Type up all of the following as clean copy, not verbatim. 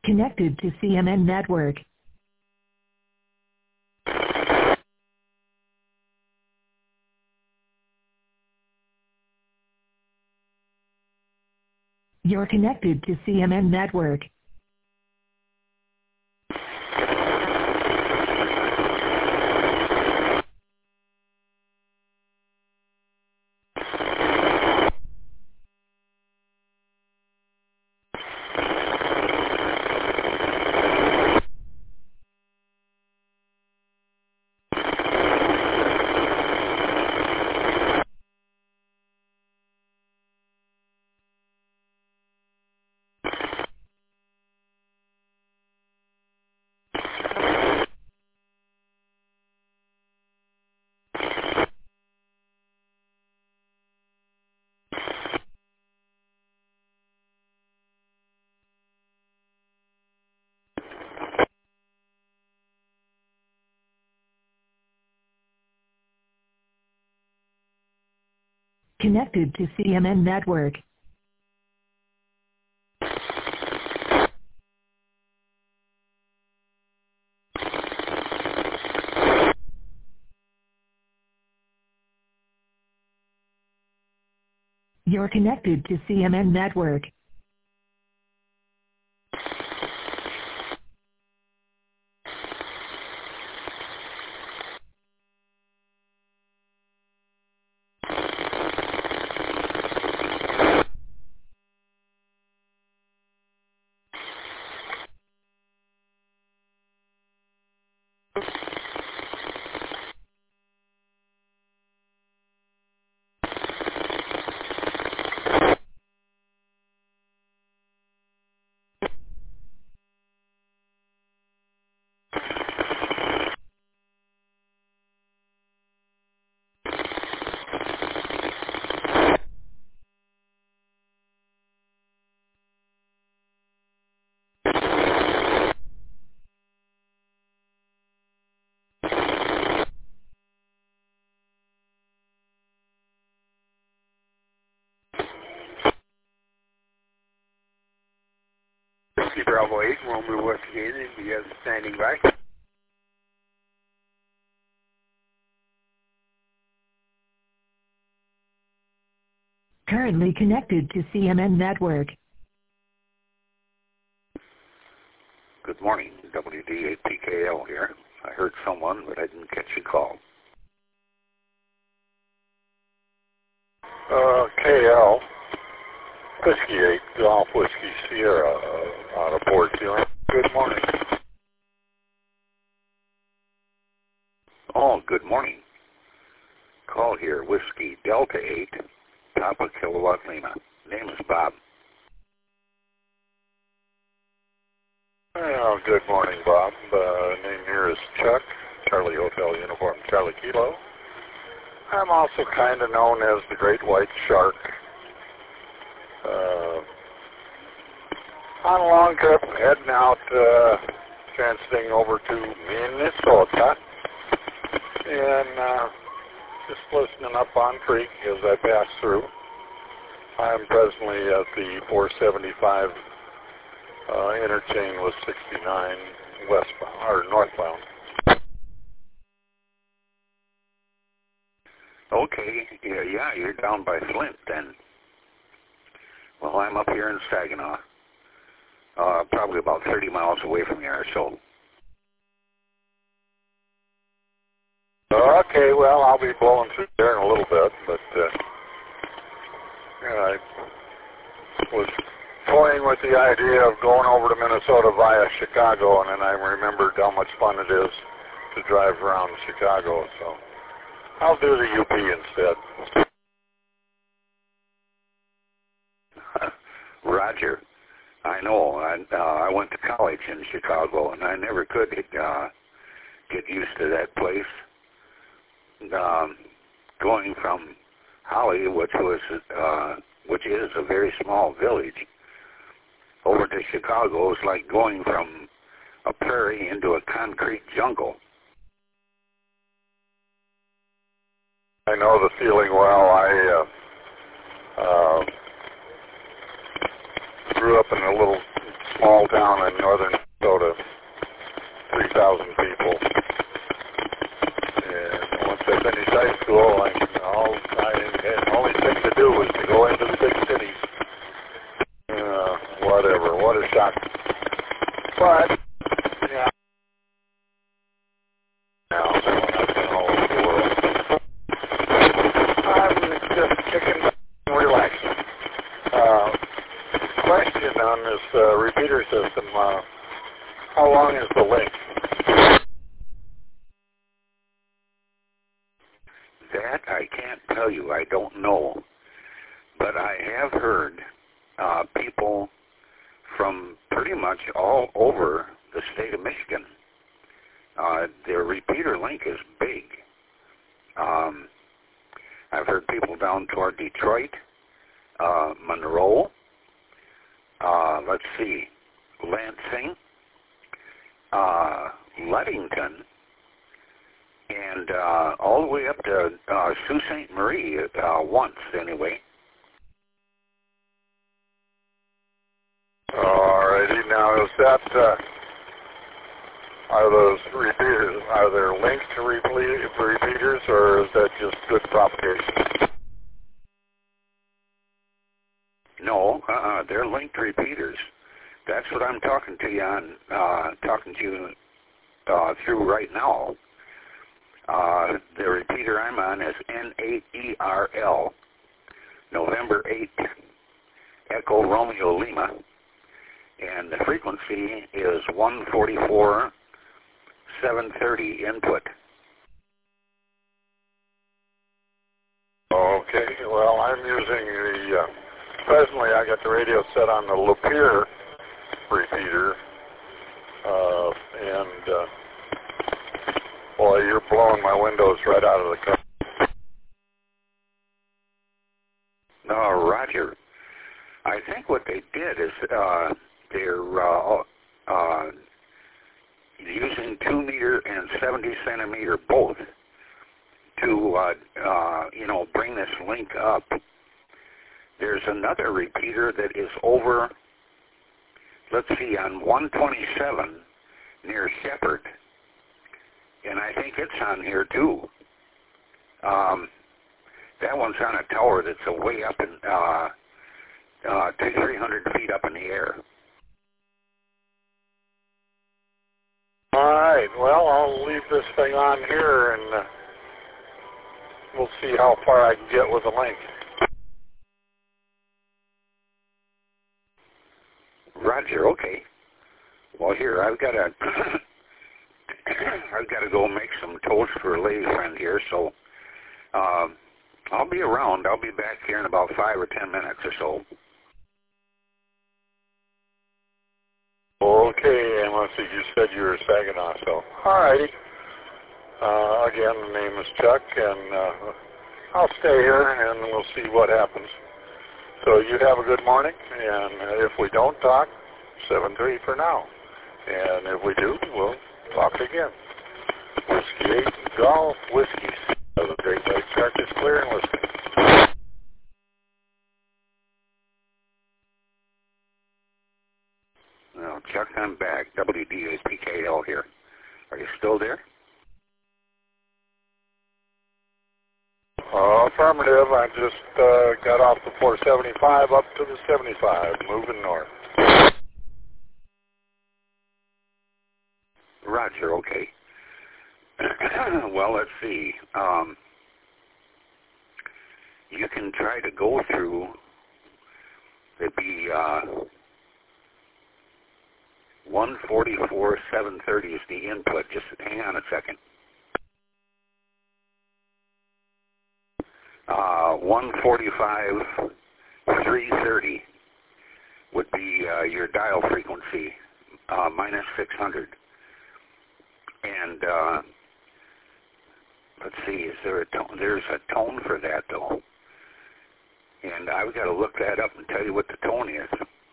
Connected to CMN network. You're connected to CMN network. Connected to CMN network. You're connected to CMN network. Bravo 8, Romeo Whiskey 8, India standing by. Currently connected to CMN network. Good morning, WD8PKL here. I heard someone, but I didn't catch your call. KL, Whiskey 8, Golf Whiskey Sierra, out of Port Huron. Good morning. Oh, good morning. Call here, Whiskey Delta 8, Papa Kilowatt Lima. Name is Bob. Well, good morning, Bob. Name here is Chuck, Charlie Hotel Uniform, Charlie Kilo. I'm also kind of known as the Great White Shark. On a long trip, heading out, transiting over to Minnesota, and just listening up on Creek as I pass through. I'm presently at the 475 interchange with 69 westbound or northbound. Okay, yeah, you're down by Flint then. Well, I'm up here in Saginaw, probably about 30 miles away from here or so. Okay, well, I'll be blowing through there in a little bit, but I was toying with the idea of going over to Minnesota via Chicago, and then I remembered how much fun it is to drive around Chicago, so I'll do the UP instead. Roger. I know. I went to college in Chicago, and I never could get used to that place. Going from Holly, which is a very small village, over to Chicago is like going from a prairie into a concrete jungle. I know the feeling well. I grew up in a little small town in northern Minnesota, 3,000 people. And once I finished high school, the only thing to do was to go into the big cities. Whatever, what a shock. But, yeah. Now, so I've been all over the world. I'm just kicking back and relaxing. Question on this repeater system, how long is the link? That I can't tell you. I don't know. But I have heard people from pretty much all over the state of Michigan. Their repeater link is big. I've heard people down toward Detroit, Monroe, let's see, Lansing, Ludington, and all the way up to Sault Ste. Marie once, anyway. Alrighty, now is that, are those repeaters, are there links to repeaters, or is that just good propagation? No, they're linked repeaters. That's what I'm talking to you on, talking to you through right now. The repeater I'm on is N8ERL, November 8, Echo Romeo Lima, and the frequency is 144, 730 input. Okay, well, I'm using presently I got the radio set on the Lapeer repeater, and boy, you're blowing my windows right out of the car. No, Roger. I think what they did is they're using 2 meter and 70 centimeter both to bring this link up. There's another repeater that is over, let's see, on 127 near Shepherd, and I think it's on here too. That one's on a tower that's way up in 300 feet up in the air. All right, well, I'll leave this thing on here, and we'll see how far I can get with the link. Roger, okay. Well, here, I've got to go make some toast for a lady friend here, so I'll be around. I'll be back here in about 5 or 10 minutes or so. Okay, and let's see, you said you were Saginaw, so all righty. Again, the name is Chuck, and I'll stay here, and we'll see what happens. So you have a good morning, and if we don't talk, 7-3 for now. And if we do, we'll talk again. Whiskey 8 Golf Whiskey. The Great Lakes Arctic clear and listening. Well, Chuck, I'm back. WDAPKL here. Are you still there? Affirmative. I just got off the 475 up to the 75, moving north. Roger, okay. Well, let's see. You can try to go through, it'd be 144, 730 is the input. Just hang on a second. 145, 330 would be your dial frequency, minus 600. And let's see, is there a tone? There's a tone for that, though. And I've got to look that up and tell you what the tone is.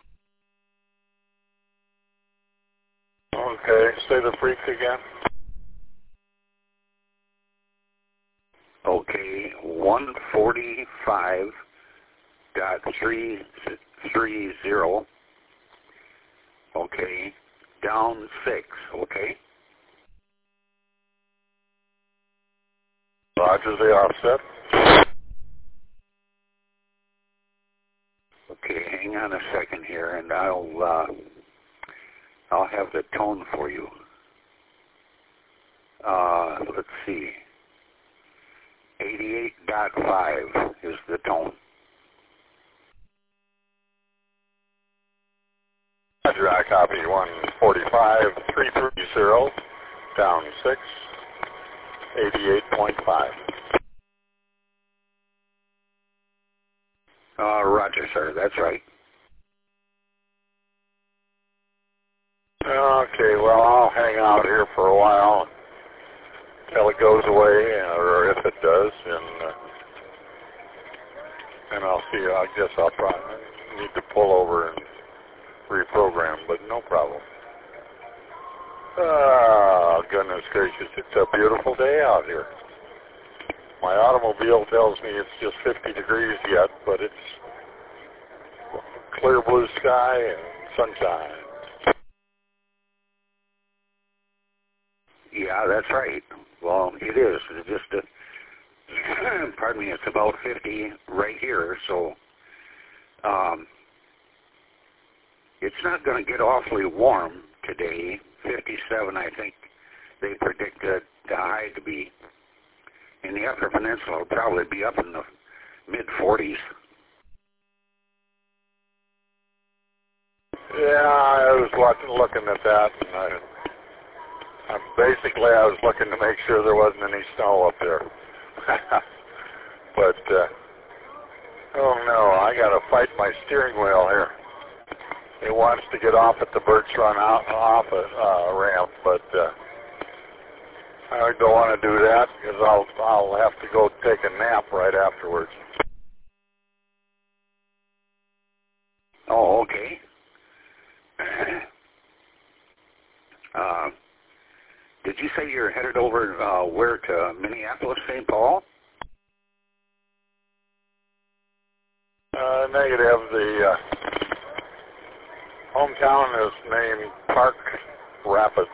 Okay, say the freak again. Okay, 145.330 Okay. Down 6, okay? Roger, the offset. Okay, hang on a second here, and I'll have the tone for you. Let's see. 88.5 is the tone. Roger, I copy 145.330, down 6, 88.5. Roger, sir, that's right. Okay, well, I'll hang out here for a while until it goes away, or if it does, and I'll see. I guess I'll probably need to pull over and reprogram, but no problem. Oh, goodness gracious, it's a beautiful day out here. My automobile tells me it's just 50 degrees yet, but it's clear blue sky and sunshine. Yeah, that's right. Well, it is. It's just, pardon me, it's about 50 right here, so it's not going to get awfully warm today. 57, I think they predict the high to be. In the Upper Peninsula, it'll probably be up in the mid-40s. Yeah, I was looking at that, and I was looking to make sure there wasn't any snow up there. But, oh no, I got to fight my steering wheel here. It wants to get off at the Birch Run ramp, but I don't want to do that because I'll have to go take a nap right afterwards. Oh, okay. Did you say you're headed over where, to Minneapolis, St. Paul? Negative. The hometown is named Park Rapids.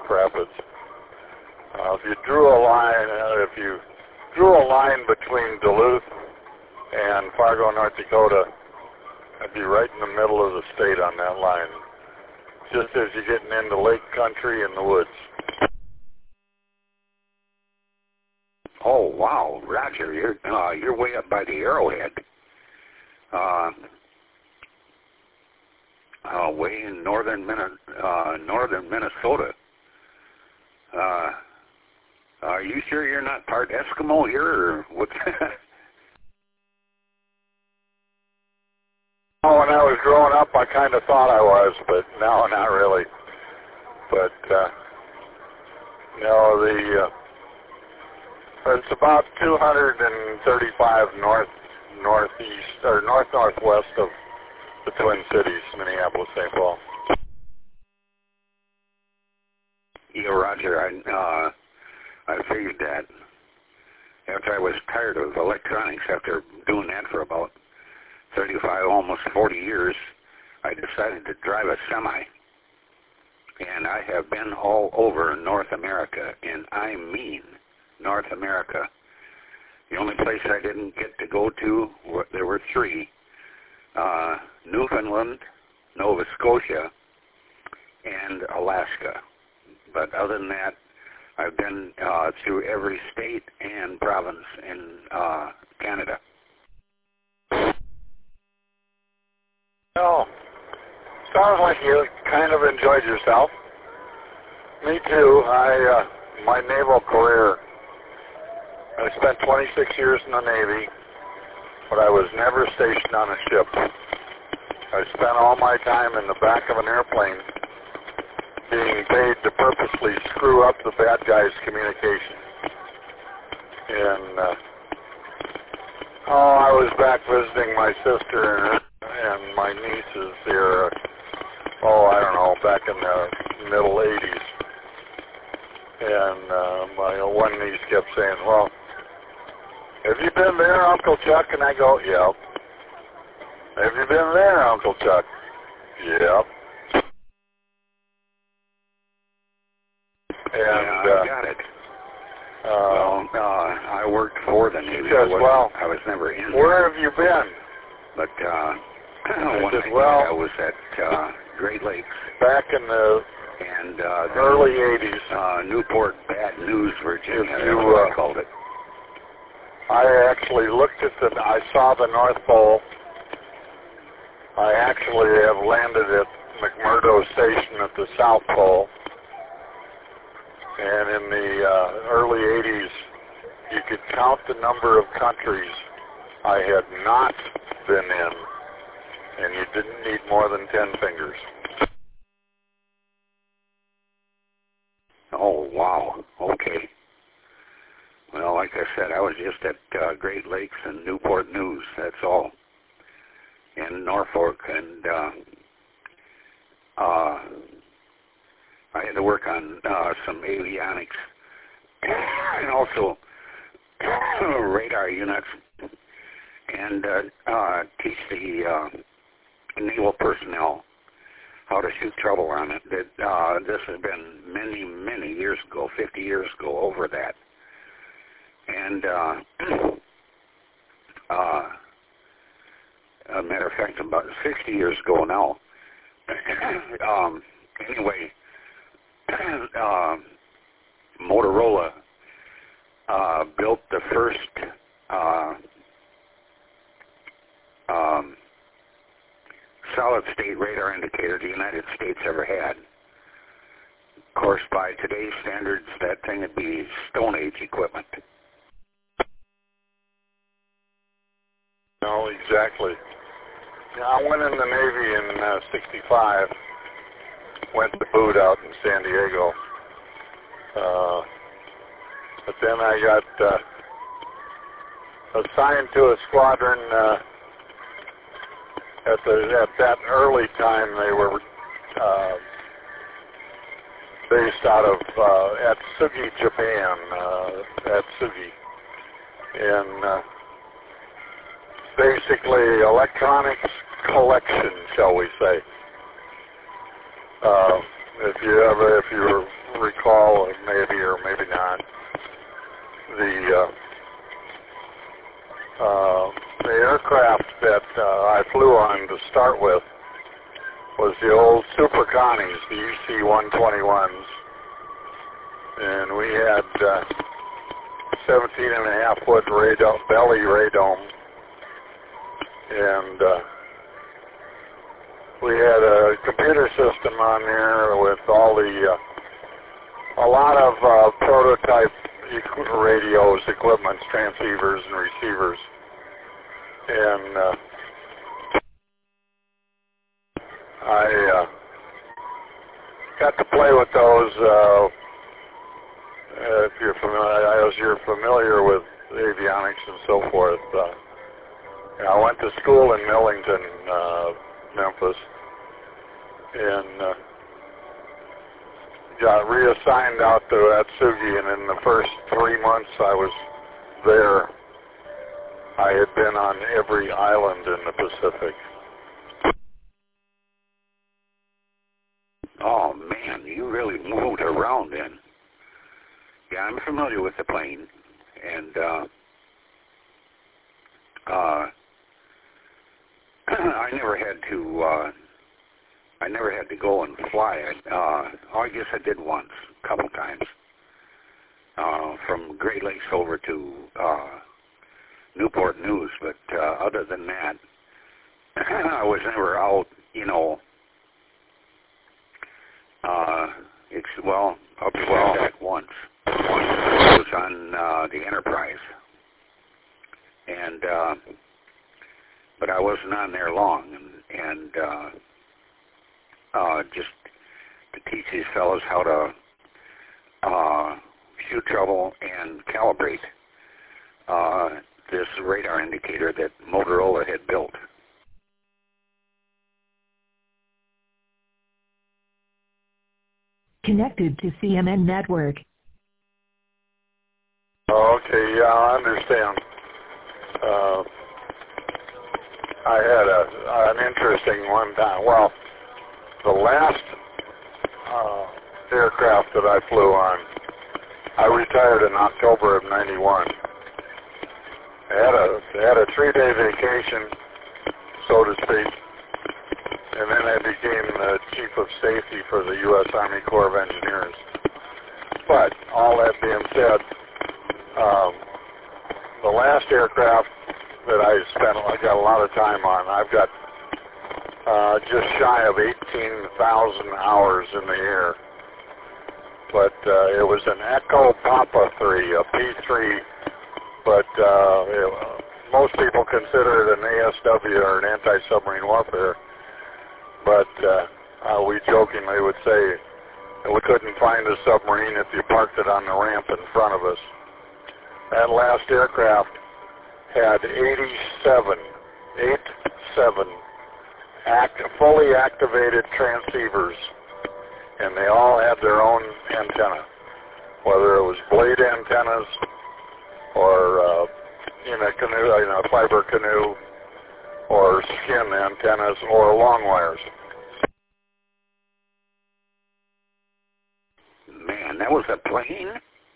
If you drew a line between Duluth and Fargo, North Dakota, I'd be right in the middle of the state on that line, just as you're getting into lake country and the woods. Oh, wow, Roger, you're way up by the Arrowhead. Way in northern Minnesota. Are you sure you're not part Eskimo here, or what's Oh, when I was growing up, I kind of thought I was, but no, not really. But, it's about 235 northeast, or northwest of the Twin Cities, Minneapolis, St. Paul. Yeah, Roger, I figured that. After I was tired of electronics, after doing that for about 35, almost 40 years, I decided to drive a semi. And I have been all over North America, and I mean North America. The only place I didn't get to go to, there were 3. Newfoundland, Nova Scotia, and Alaska. But other than that, I've been through every state and province in Canada. Oh, sounds like you kind of enjoyed yourself. Me too. My naval career, I spent 26 years in the Navy, but I was never stationed on a ship. I spent all my time in the back of an airplane being paid to purposely screw up the bad guys' communication. And, I was back visiting my sister and my nieces here, I don't know, back in the middle 80s. And my one niece kept saying, well, have you been there, Uncle Chuck? And I go, yep. Have you been there, Uncle Chuck? Yep. I got it. I worked for the Navy. Says, I was never in. Where have you been? But says, I was at Great Lakes. Back in the early 80s. Newport Bad News, Virginia. That's You, what I called it. I actually looked at I saw the North Pole. I actually have landed at McMurdo Station at the South Pole. And in the early 80s, you could count the number of countries I had not been in, and you didn't need more than 10 fingers. Oh, wow. Okay. Well, like I said, I was just at Great Lakes and Newport News, that's all, in Norfolk, and I had to work on some avionics and also radar units and teach the naval personnel how to shoot trouble on it. This has been many, many years ago, 50 years ago, over that. And a matter of fact, about 60 years ago now. Anyway, Motorola built the first solid-state radar indicator the United States ever had. Of course, by today's standards, that thing would be Stone Age equipment. No, exactly. Yeah, I went in the Navy in 65. Went to boot out in San Diego. But then I got assigned to a squadron. At that early time, they were based out of Atsugi, Japan. Atsugi, and basically electronics collection, shall we say. If you recall, maybe or maybe not, the aircraft that I flew on to start with was the old Super Connies, the EC-121s, and we had 17.5-foot belly radome, and we had a computer system on there with all a lot of prototype radios, equipment, transceivers, and receivers. And I got to play with those. If you're familiar, as you're familiar with avionics and so forth, I went to school in Millington, Memphis, and got reassigned out to Atsugi, and in the first 3 months I was there, I had been on every island in the Pacific. Oh, man, you really moved around then. Yeah, I'm familiar with the plane, and I never had to go and fly it. I guess I did once, a couple times, from Great Lakes over to Newport News. But other than that, I was never out. Up to that once. I was on the Enterprise, and but I wasn't on there long, and just to teach these fellows how to shoot trouble and calibrate this radar indicator that Motorola had built. Connected to CMN Network. Okay, yeah, I understand. I had an interesting one time. Well, the last aircraft that I flew on. I retired in October of '91. I had a 3-day vacation, so to speak, and then I became the Chief of Safety for the U.S. Army Corps of Engineers. But all that being said, the last aircraft that I got a lot of time on, I've got just shy of 18,000 hours in the air. But it was an Echo Papa 3, a P3, but most people consider it an ASW or an anti-submarine warfare. But we jokingly would say that we couldn't find a submarine if you parked it on the ramp in front of us. That last aircraft had 87 fully activated transceivers, and they all had their own antenna, whether it was blade antennas or in a canoe, in a fiber canoe, or skin antennas, or long wires. Man, that was a plane?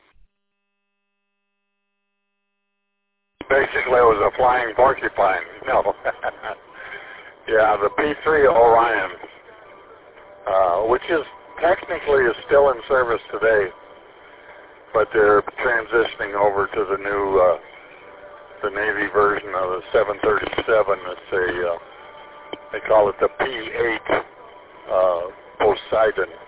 Basically, it was a flying porcupine. No. Yeah, the P3 Orion, which is technically is still in service today, but they're transitioning over to the new, the Navy version of the 737. It's they call it the P8 Poseidon.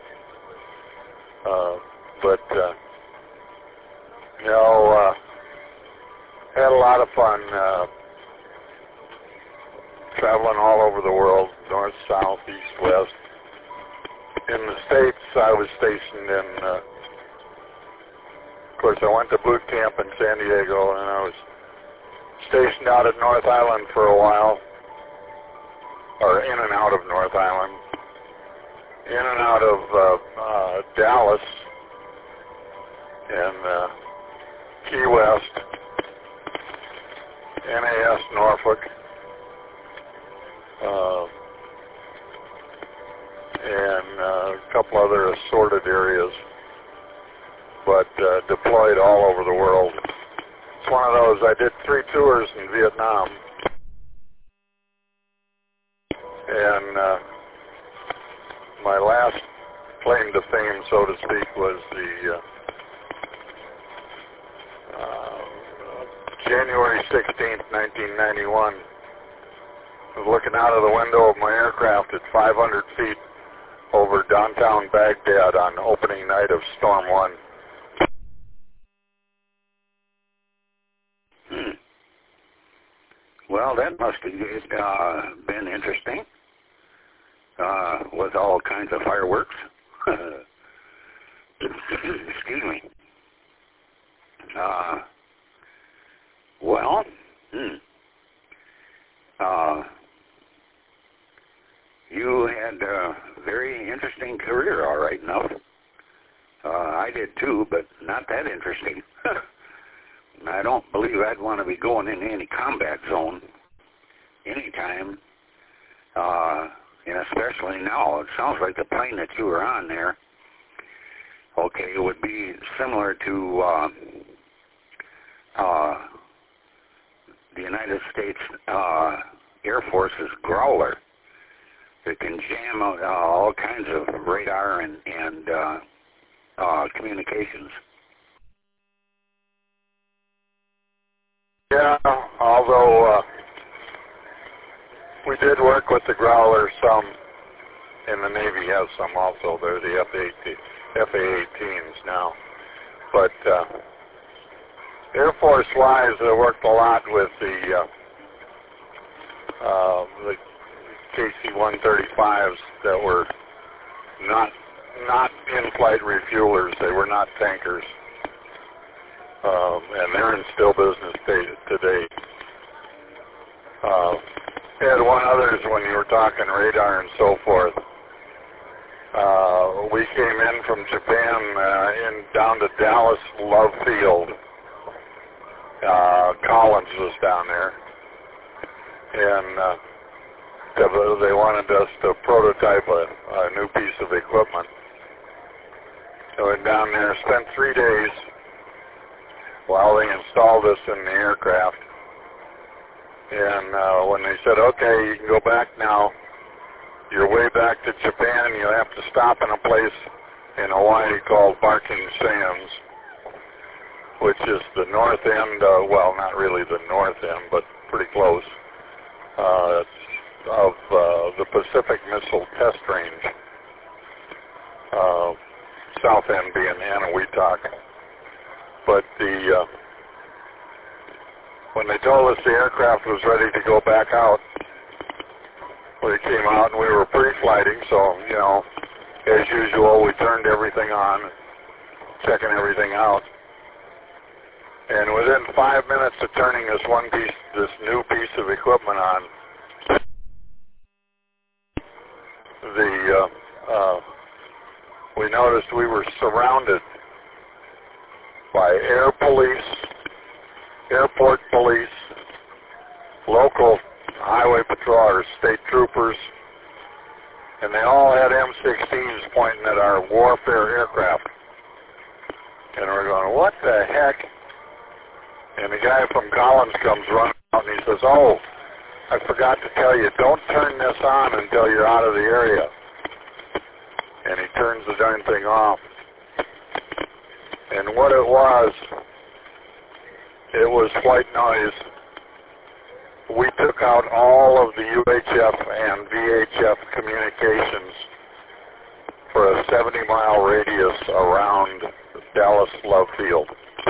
Had a lot of fun traveling all over the world, north, south, east, west. In the States, I was stationed in, of course, I went to boot camp in San Diego, and I was stationed out at North Island for a while, or in and out of North Island, in and out of Dallas, and Key West, NAS Norfolk, and a couple other assorted areas, but deployed all over the world. It's one of those, I did 3 tours in Vietnam, and my last claim to fame, so to speak, was the January 16th, 1991. I was looking out of the window of my aircraft at 500 feet over downtown Baghdad on opening night of Storm 1. Well, that must have been interesting, with all kinds of fireworks. Excuse me. Well, you had a very interesting career, all right enough. I did too, but not that interesting. I don't believe I'd want to be going into any combat zone anytime, and especially now. It sounds like the plane that you were on there, okay, it would be similar to the United States Air Force's Growler. It can jam all kinds of radar and communications. Yeah, although we did work with the Growler some, and the Navy has some also. They're the FA-18s now. But Air Force-wise, I worked a lot with the KC-135s that were not in-flight refuelers. They were not tankers. And they're in still business today. Had one others when you were talking radar and so forth. We came in from Japan down to Dallas Love Field. Collins was down there, and they wanted us to prototype a new piece of equipment. I went down there, spent 3 days while they installed us in the aircraft. And when they said, okay, you can go back now, your way back to Japan, you have to stop in a place in Hawaii called Barking Sands, which is the north end, well, not really the north end, but pretty close, of the Pacific Missile Test Range, south end being Eniwetok. But when they told us the aircraft was ready to go back out, we came out and we were pre-flighting, so, you know, as usual, we turned everything on, checking everything out. And within 5 minutes of turning this new piece of equipment on, we noticed we were surrounded by air police, airport police, local highway patrollers, state troopers, and they all had M16s pointing at our warfare aircraft. And we're going, what the heck? And the guy from Collins comes running out and he says, oh, I forgot to tell you, don't turn this on until you're out of the area. And he turns the darn thing off. And what it was white noise. We took out all of the UHF and VHF communications for a 70-mile radius around Dallas Love Field.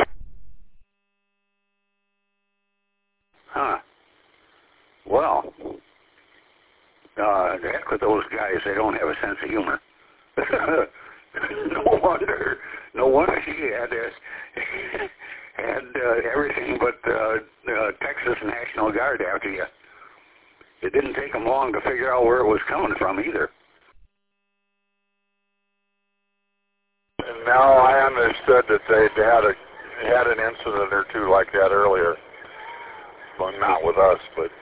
Huh. Well, the heck with those guys. They don't have a sense of humor. No wonder she had everything but Texas National Guard after you. It didn't take them long to figure out where it was coming from either. And now I understood that they had an incident or two like that earlier. Well, not with us, but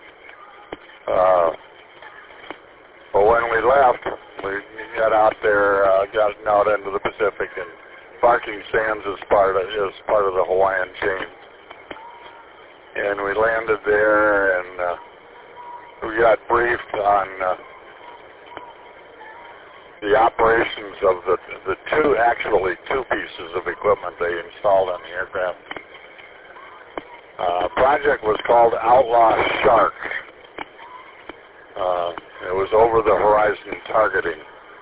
when we left, we got out there, got out into the Pacific, and Barking Sands is part of the Hawaiian chain. And we landed there, and we got briefed on the operations of the two pieces of equipment they installed on the aircraft. Project was called Outlaw Shark. It was over-the-horizon targeting.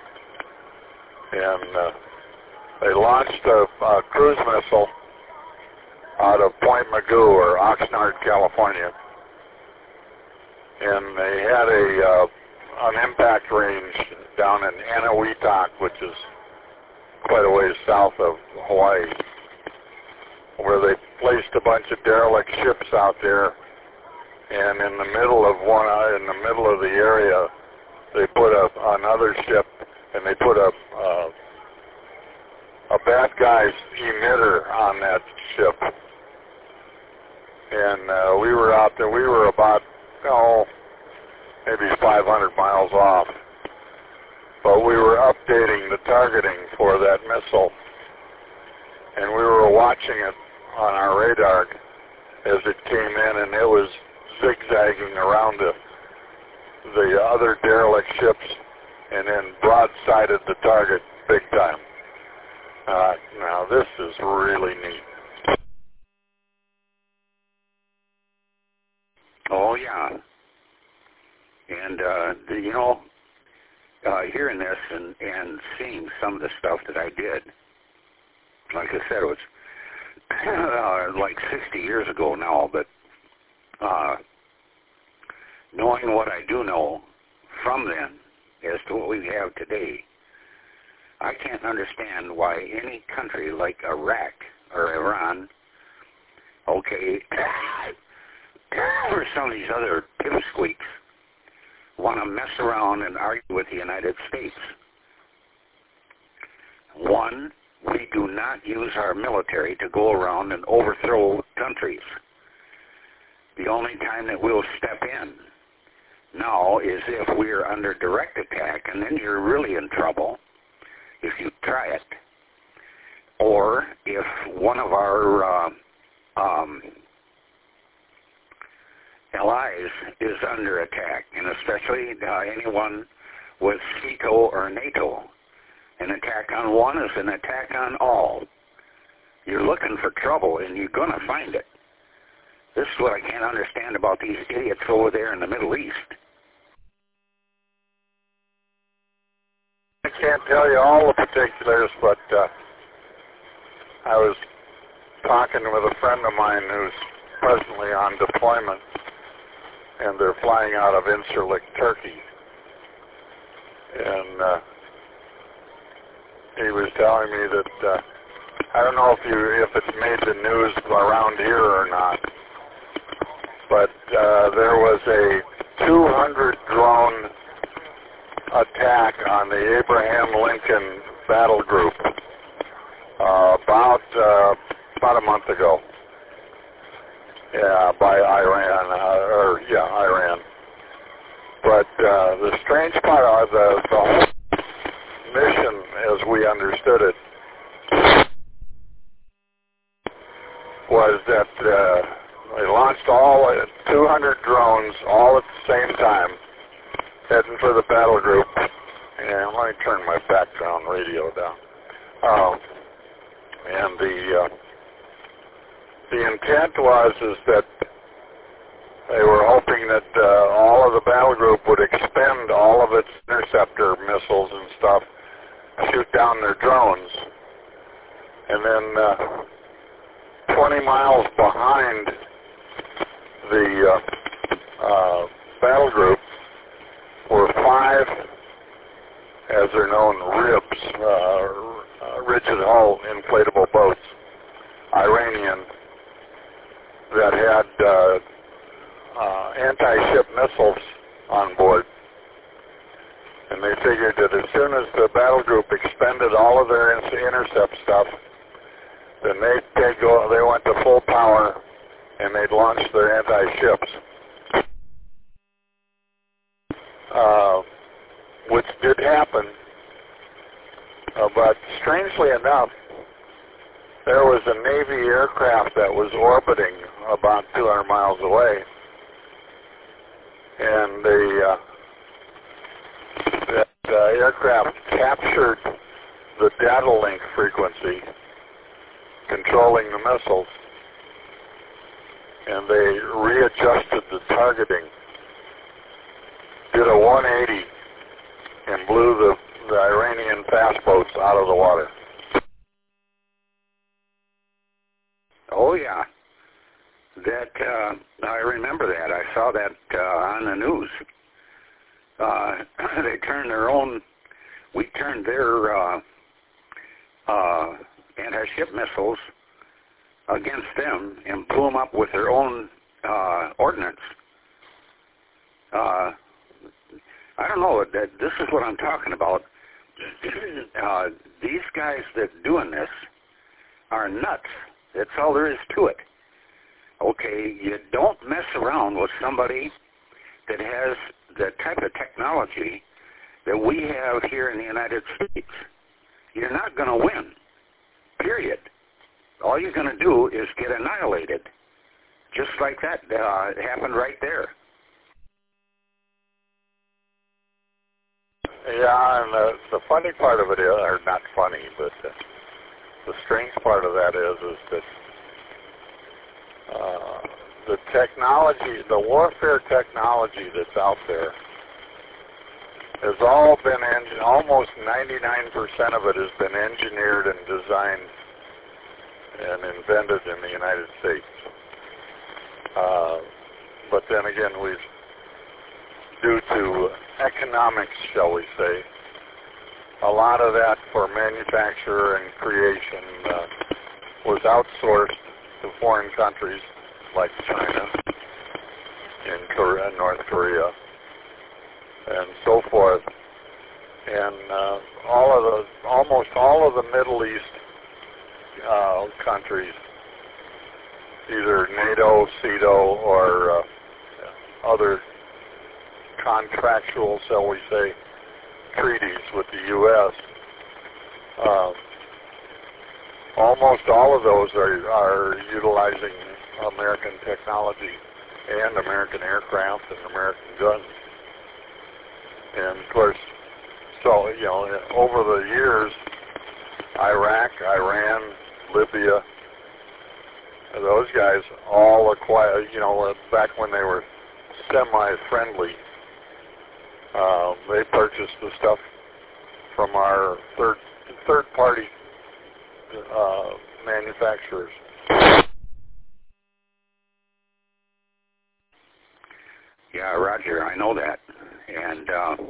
And they launched a cruise missile out of Point Mugu, or Oxnard, California. And they had an impact range down in Eniwetok, which is quite a ways south of Hawaii, where they placed a bunch of derelict ships out there, and in the middle of the area, they put another ship, and they put a bad guy's emitter on that ship. And we were out there. We were about, maybe 500 miles off, but we were updating the targeting for that missile, and we were watching it on our radar as it came in, and it was zigzagging around the other derelict ships and then broadsided the target big time. Now this is really neat. Oh yeah. And hearing this and seeing some of the stuff that I did, like I said, it was like 60 years ago now, but knowing what I do know from then as to what we have today, I can't understand why any country like Iraq or Iran, or some of these other pipsqueaks, want to mess around and argue with the United States. One, we do not use our military to go around and overthrow countries. The only time that we'll step in now is if we're under direct attack, and then you're really in trouble if you try it. or if one of our allies is under attack, and especially anyone with SEATO or NATO. An attack on one is an attack on all. You're looking for trouble, and you're going to find it. This is what I can't understand about these idiots over there in the Middle East. I can't tell you all the particulars, but I was talking with a friend of mine who's presently on deployment, and they're flying out of Incirlik, Turkey. And he was telling me that I don't know if it's made the news around here or not, but there was a 200 drone attack on the Abraham Lincoln Battle Group about a month ago. Yeah, by Iran, Iran. But the strange part of the whole mission, as we understood it, was that they launched all 200 drones all at the same time, heading for the battle group. And let me turn my background radio down. And the intent was that they were hoping that all of the battle group would expend all of its interceptor missiles and stuff, shoot down their drones, and then 20 miles behind the battle group were 5, as they're known, RIBs, rigid hull inflatable boats, Iranian, that had anti-ship missiles on board. And they figured that as soon as the battle group expended all of their intercept stuff, then they went to full power and they'd launch their anti-ships. Which did happen, but strangely enough, there was a Navy aircraft that was orbiting about 200 miles away, and that aircraft captured the data link frequency controlling the missiles, and they readjusted the targeting, did a 180, and blew the Iranian fast boats out of the water. Oh, yeah. That, I remember that. I saw that on the news. We turned their anti-ship missiles against them and blew them up with their own ordnance. I don't know. This is what I'm talking about. These guys that doing this are nuts. That's all there is to it. Okay, you don't mess around with somebody that has the type of technology that we have here in the United States. You're not going to win, period. All you're going to do is get annihilated, just like that happened right there. Yeah, and the funny part of it is, or not funny, but the strange part of that is that the technology, the warfare technology that's out there, has all been almost 99% of it has been engineered and designed and invented in the United States. But then again, due to economics, shall we say, a lot of that for manufacture and creation was outsourced to foreign countries like China and North Korea and so forth. And almost all of the Middle East countries, either NATO, SEATO, or other contractual, shall we say, treaties with the U.S., almost all of those are utilizing American technology and American aircraft and American guns. And of course, so, you know, over the years, Iraq, Iran, Libya, those guys all acquired, you know, back when they were semi-friendly, they purchased the stuff from our third-party manufacturers. Yeah, Roger, I know that. And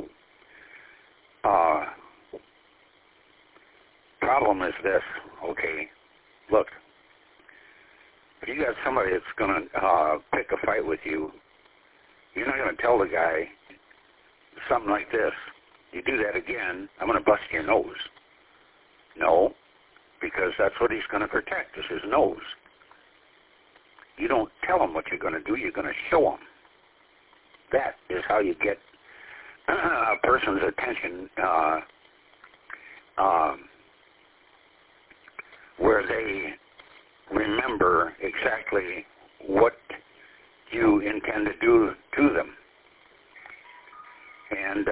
problem is this, okay, look, if you got somebody that's going to pick a fight with you, you're not going to tell the guy something like this. You do that again, I'm going to bust your nose. No, because that's what he's going to protect, is his nose. You don't tell him what you're going to do, you're going to show him. That is how you get a person's attention where they remember exactly what you intend to do to them. And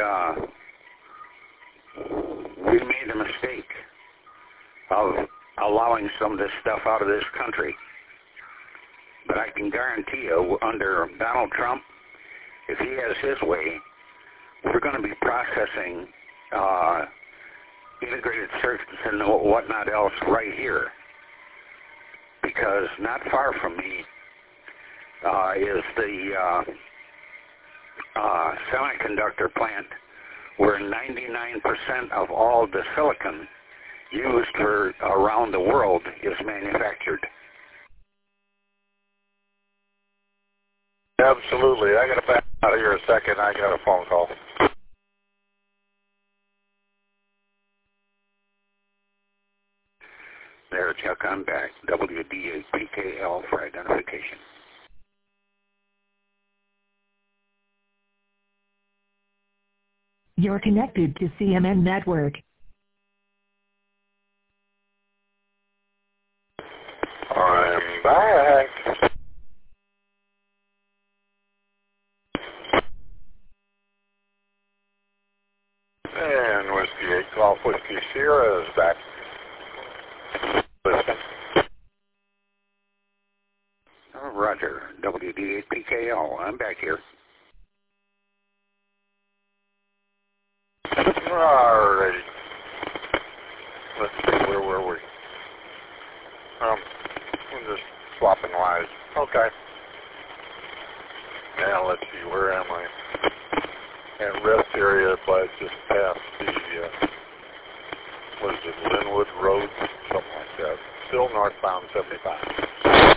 we made the mistake of allowing some of this stuff out of this country. But I can guarantee you, under Donald Trump, if he has his way, we're going to be processing integrated circuits and whatnot else right here. Because not far from me is the semiconductor plant where 99% of all the silicon used for around the world is manufactured. Absolutely. I got to back out of here a second. I got a phone call. There, Chuck, I'm back. WD8PKL for identification. You're connected to CMN Network. I'm back. And Whiskey 8 Golf Whiskey Sierra is back. Listen. Roger, WD8PKL. I'm back here. Alrighty. Let's see, where were we? We're just swapping lives. Okay. Now let's see, where am I? And rest area, but just past the, what is it, Linwood Road? Something like that. Still northbound 75.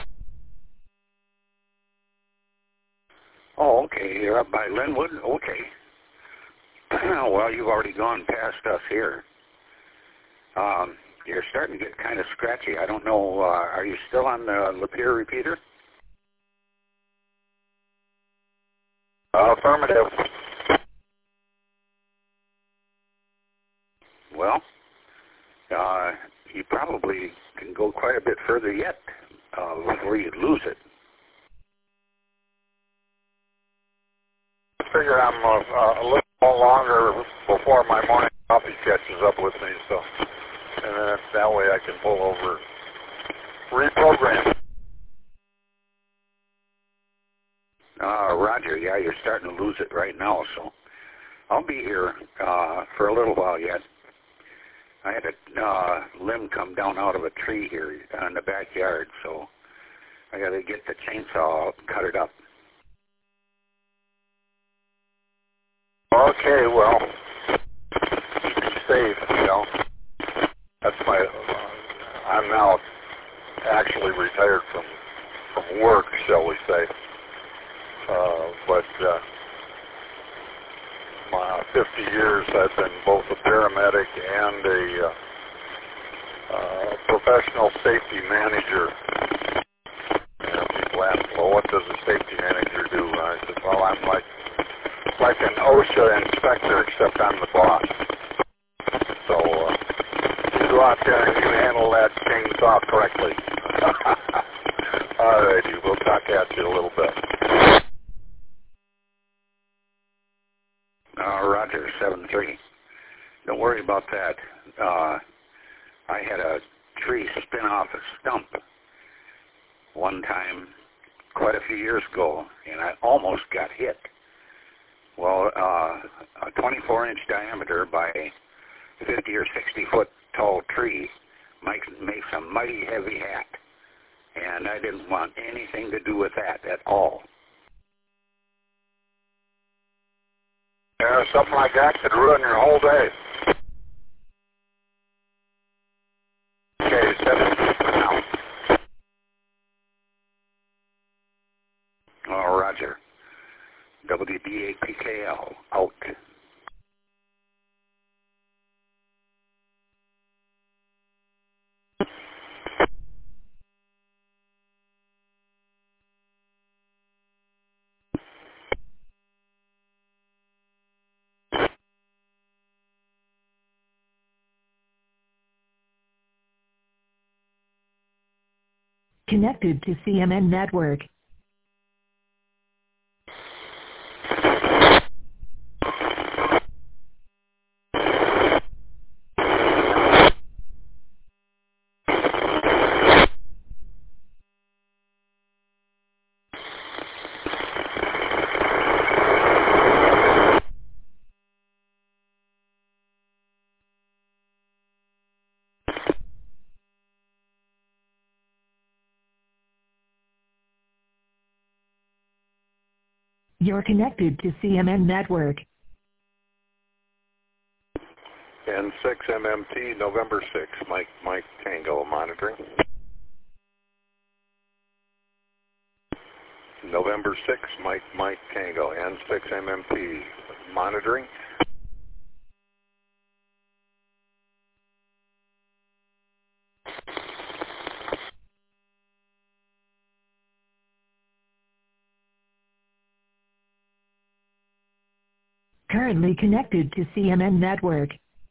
Oh, okay. You're up by Linwood? Okay. Well, you've already gone past us here. You're starting to get kind of scratchy. I don't know, are you still on the Lapeer repeater? Affirmative. Well, you probably can go quite a bit further yet before you lose it. I figure I'm a little longer before my morning coffee catches up with me, so and that way I can pull over, reprogram. Roger, yeah, you're starting to lose it right now, so I'll be here for a little while yet. I had a limb come down out of a tree here in the backyard, so I got to get the chainsaw out and cut it up. Okay, well, be safe, you know. That's my, I'm now actually retired from work, shall we say. But my 50 years I've been both a paramedic and a professional safety manager. And people ask, well, what does a safety manager do? And I said, well, I'm like an OSHA inspector, except I'm the boss. So you go out there and you handle that chain Arkansas correctly. All righty, we'll talk at you a little bit. Roger, 7-3. Don't worry about that. I had a tree spin off a stump one time quite a few years ago, and I almost got hit. Well, a 24-inch diameter by 50 or 60-foot tall tree makes a mighty heavy hat, and I didn't want anything to do with that at all. Yeah, something like that could ruin your whole day. Okay, 7 for now. Oh, Roger. WDAPKL, out. Connected to CMN Network. You're connected to CMN Network. N6 MMT, November 6, Mike Tango monitoring. November 6, Mike Tango, N6 MMT monitoring. Currently connected to CMN Network.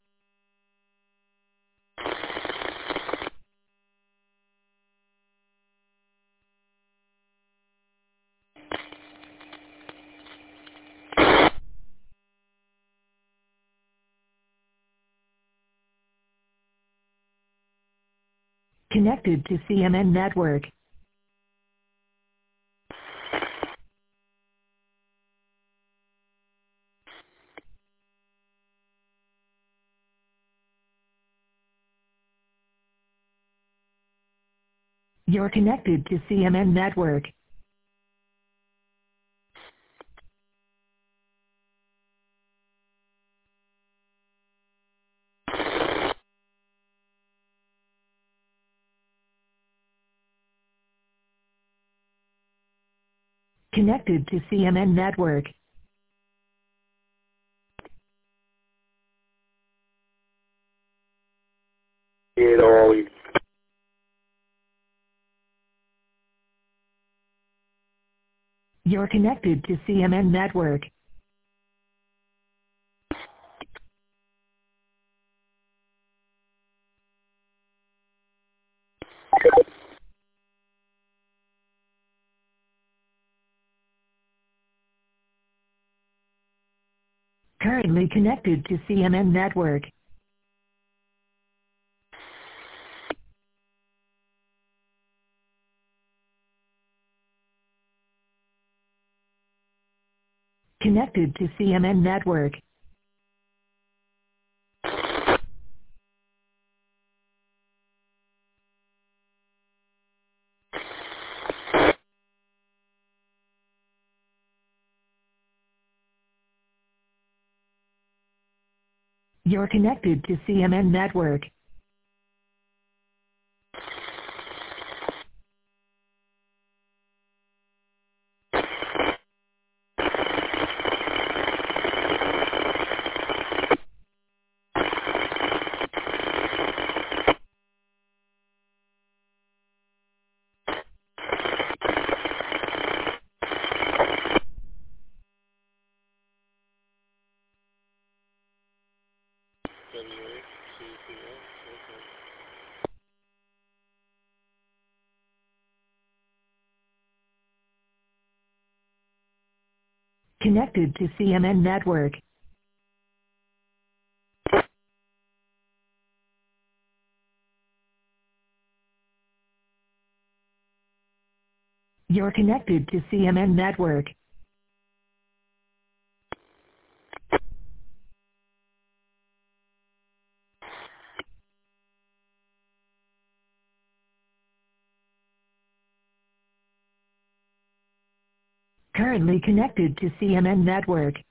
Connected to CMN Network. You're connected to CMN Network. Connected to CMN Network. You're connected to CMN Network. Currently connected to CMN Network. Connected to CMN Network. You're connected to CMN Network. WH, CPO. Connected to CMN network. You're connected to CMN network. Currently connected to CMN network.